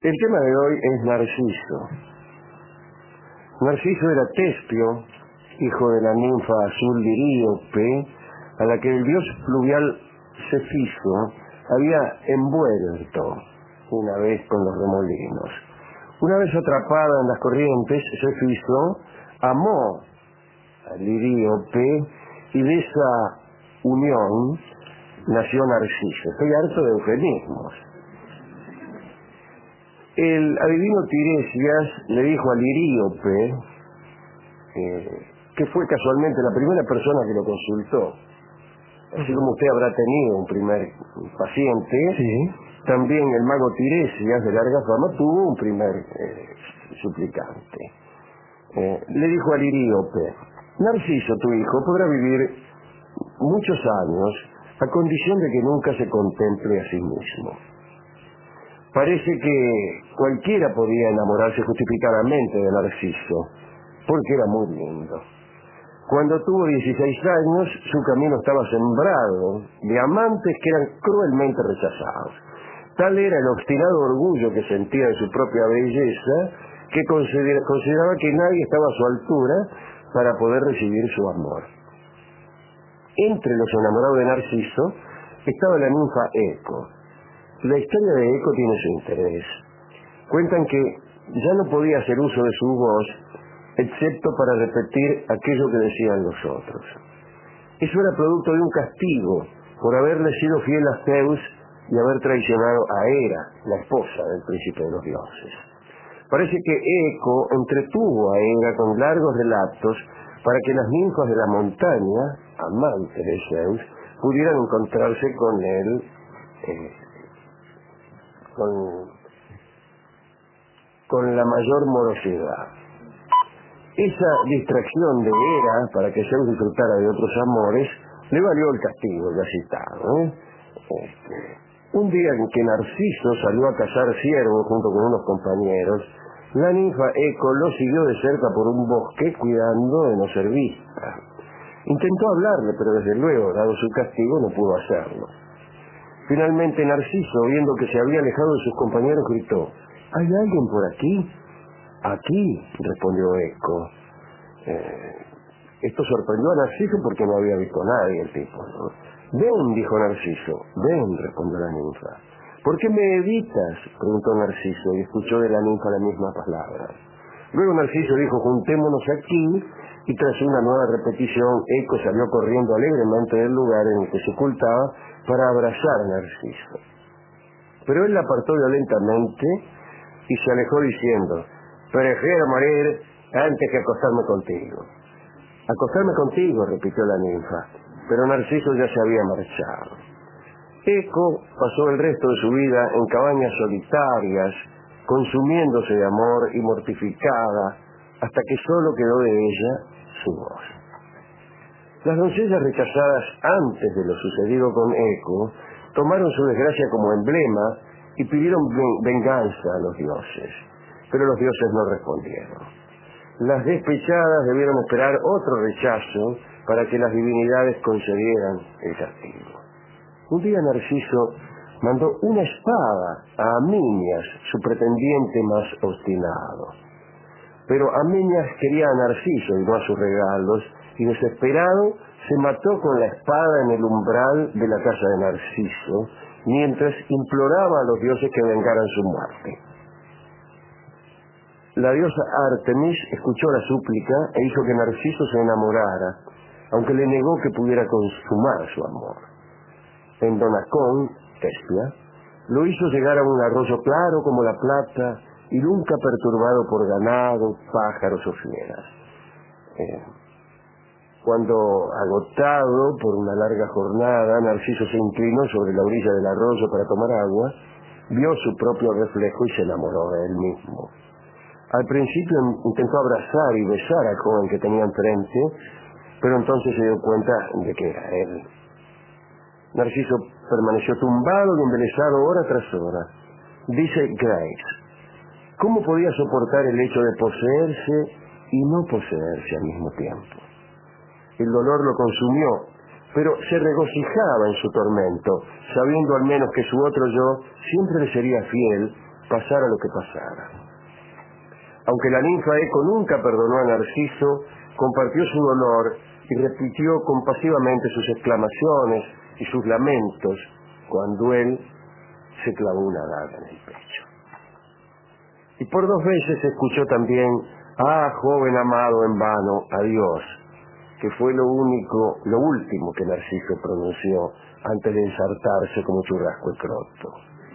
El tema de hoy es Narciso. Narciso era Tespio, hijo de la ninfa azul Liríope, a la que el dios fluvial Cefiso había envuelto una vez con los remolinos. Una vez atrapada en las corrientes, Cefiso amó a Liríope y de esa unión nació Narciso. Estoy harto de eufemismos. El adivino Tiresias le dijo a Liríope, que fue casualmente la primera persona que lo consultó. Así como usted habrá tenido un primer paciente, Sí. también el mago Tiresias, de larga fama, tuvo un primer suplicante. Le dijo a Liríope, Narciso, tu hijo, podrá vivir muchos años a condición de que nunca se contemple a sí mismo. Parece que cualquiera podía enamorarse justificadamente de Narciso, porque era muy lindo. Cuando tuvo 16 años, su camino estaba sembrado de amantes que eran cruelmente rechazados. Tal era el obstinado orgullo que sentía de su propia belleza, que consideraba que nadie estaba a su altura para poder recibir su amor. Entre los enamorados de Narciso estaba la ninfa Eco. La historia de Eco tiene su interés. Cuentan que ya no podía hacer uso de su voz, excepto para repetir aquello que decían los otros. Eso era producto de un castigo por haberle sido fiel a Zeus y haber traicionado a Hera, la esposa del príncipe de los dioses. Parece que Eco entretuvo a Hera con largos relatos para que las ninfas de la montaña, amantes de Zeus, pudieran encontrarse con él, con la mayor morosidad. Esa distracción de Hera para que Zeus disfrutara de otros amores le valió el castigo ya citado. Un día en que Narciso salió a cazar ciervos junto con unos compañeros, la ninfa Eco lo siguió de cerca por un bosque cuidando de no ser vista. Intentó hablarle, pero desde luego, dado su castigo, no pudo hacerlo. Finalmente Narciso, viendo que se había alejado de sus compañeros, gritó, ¿hay alguien por aquí? Aquí, respondió Eco. Esto sorprendió a Narciso porque no había visto a nadie el tipo, ¿no? Ven, dijo Narciso. Ven, respondió la ninfa. ¿Por qué me evitas? Preguntó Narciso y escuchó de la ninfa la misma palabra. Luego Narciso dijo, juntémonos aquí, y tras una nueva repetición, Eco salió corriendo alegremente del lugar en el que se ocultaba para abrazar a Narciso. Pero él la apartó violentamente y se alejó diciendo, prefiero morir antes que acostarme contigo. Acostarme contigo, repitió la ninfa, pero Narciso ya se había marchado. Eco pasó el resto de su vida en cabañas solitarias, consumiéndose de amor y mortificada, hasta que solo quedó de ella su voz. Las doncellas rechazadas antes de lo sucedido con Eco tomaron su desgracia como emblema y pidieron venganza a los dioses, pero los dioses no respondieron. Las despechadas debieron esperar otro rechazo para que las divinidades concedieran el castigo. Un día Narciso mandó una espada a Aminias, su pretendiente más obstinado. Pero Aminias quería a Narciso y no a sus regalos, y desesperado se mató con la espada en el umbral de la casa de Narciso, mientras imploraba a los dioses que vengaran su muerte. La diosa Artemis escuchó la súplica e hizo que Narciso se enamorara, aunque le negó que pudiera consumar su amor. En Donacón, Tespia, lo hizo llegar a un arroyo claro como la plata y nunca perturbado por ganado, pájaros o fieras. Cuando, agotado por una larga jornada, Narciso se inclinó sobre la orilla del arroyo para tomar agua, vio su propio reflejo y se enamoró de él mismo. Al principio intentó abrazar y besar al joven que tenía enfrente, pero entonces se dio cuenta de que era él. Narciso permaneció tumbado y embelesado hora tras hora. Dice Grace, ¿cómo podía soportar el hecho de poseerse y no poseerse al mismo tiempo? El dolor lo consumió, pero se regocijaba en su tormento, sabiendo al menos que su otro yo siempre le sería fiel pasara lo que pasara. Aunque la ninfa Eco nunca perdonó a Narciso, compartió su dolor y repitió compasivamente sus exclamaciones y sus lamentos cuando él se clavó una daga en el pecho. Y por 2 veces escuchó también: ah, joven amado en vano, adiós, que fue lo último que Narciso pronunció antes de ensartarse como churrasco el croto.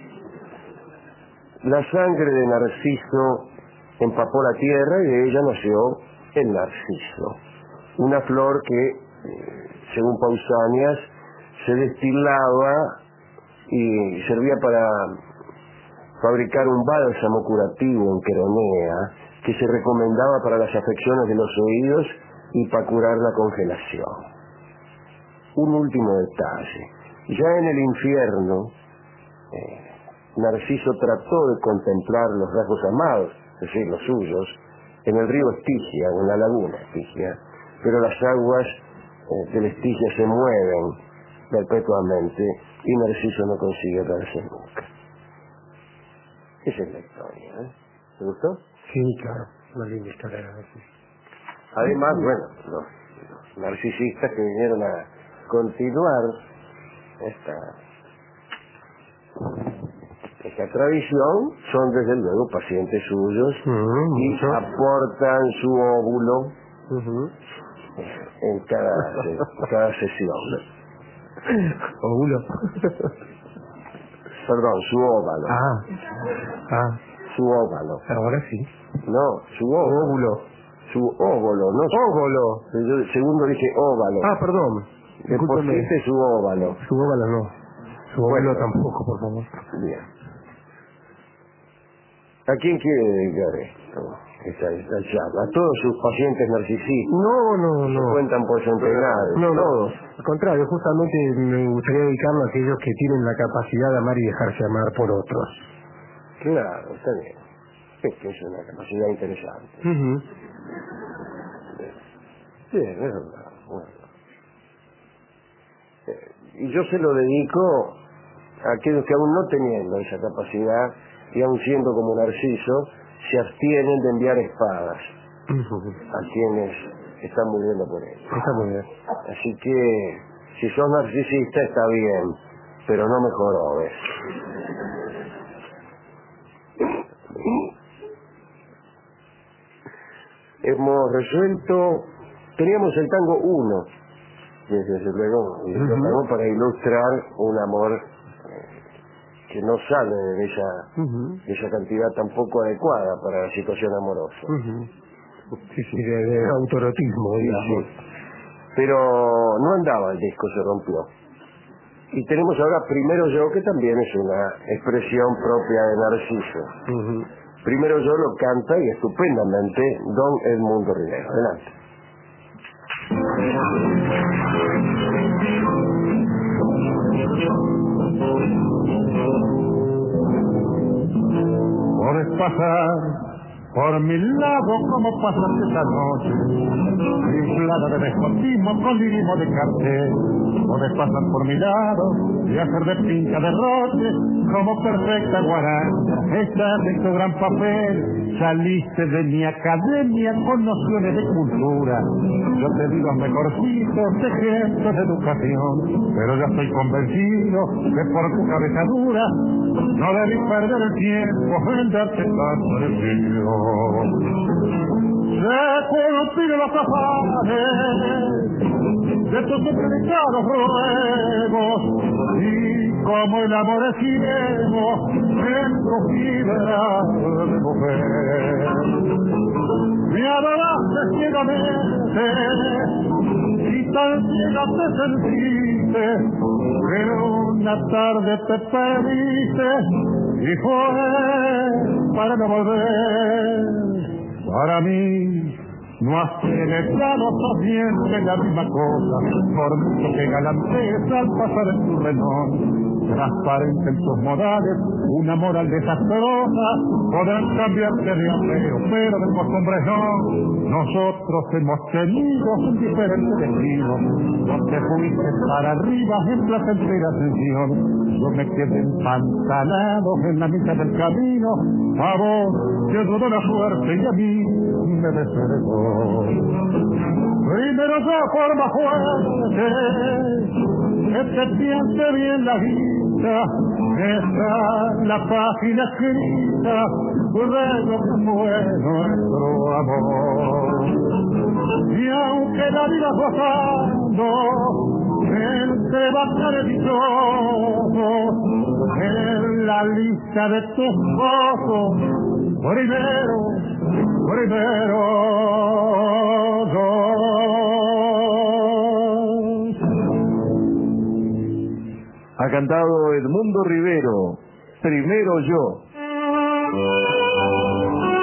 La sangre de Narciso empapó la tierra y de ella nació el narciso, una flor que, según Pausanias, se destilaba y servía para fabricar un bálsamo curativo en Queronea que se recomendaba para las afecciones de los oídos y para curar la congelación. Un último detalle: ya en el infierno, Narciso trató de contemplar los rasgos amados, es decir, los suyos, en el río Estigia, o en la laguna Estigia, pero las aguas del Estigia se mueven perpetuamente y Narciso no consigue verse nunca. Esa es la historia, ¿eh? ¿Te gustó? Sí, claro, una linda historia. Sí. Además, bueno, los narcisistas que vinieron a continuar esta tradición son desde luego pacientes suyos y aportan su óvulo en cada sesión. ¿Óvulo? Perdón, su óvalo. Su óvalo. Ahora sí. No, su óvulo. Su óvulo, no su óvulo. Yo segundo dije óvalo. Perdón. Deposite su óvalo. Su óvalo no. Su óvulo tampoco, por favor. Bien. ¿A quién quiere dedicar esto? Esta charla. ¿A todos sus pacientes narcisistas? No. ¿Se cuentan por centenares? No. Al contrario, justamente me gustaría dedicarlo a aquellos que tienen la capacidad de amar y dejarse amar por otros. Claro, está bien. Es que es una capacidad interesante. Bien, es verdad. Bueno. Y yo se lo dedico a aquellos que aún no teniendo esa capacidad y aún siendo como Narciso, se abstienen de enviar espadas a quienes están muriendo por ellos. Está muy bien. Así que, si sos narcisista está bien, pero no me jorobes. Hemos resuelto, teníamos el tango 1, desde luego, para ilustrar un amor que no sale de esa cantidad tampoco adecuada para la situación amorosa. Sí, de autorotismo, digamos. Sí. Pero no andaba el disco, se rompió. Y tenemos ahora Primero Yo, que también es una expresión propia de Narciso. Primero Yo lo canta y estupendamente don Edmundo Rivero. Adelante. Puedes pasar por mi lado como pasaste esta noche, inflada de despotismo con lirismo de cartel. Puedes pasar por mi lado y hacer de pinta derroche como perfecta guarana. Estás en tu gran papel, saliste de mi academia con nociones de cultura. Yo te di los mejorcitos ejemplos de educación, pero ya estoy convencido que por tu cabeza dura no debí perder el tiempo en darte tanto deseo. Se cumplieron los afanes de tus delicados ruegos, y como el amor es ciego, en tu fibra de mujer. Me adoraste ciegamente, y tan ciega te sentiste, que una tarde te perdiste, y fue para no volver. Para mí no hacer el plano siempre la misma cosa, por mucho que galantees al pasar en tu reloj. transparente en sus modales, una moral desastrosa, podrán cambiarte de apego, pero de costumbres no. Nosotros hemos tenido un diferente destino, donde fuiste para arriba en placentera ascensión, yo me quedé empantanado en la mitad del camino, a vos te ayudó la suerte y a mí me desheredó. Primero yo forma fuerte, que te siente bien la vida, está la página escrita de lo que fue nuestro amor. Y aunque la vida gozando entre bacanes y todos, en la lista de tus ojos, primero Ha cantado Edmundo Rivero, Primero Yo.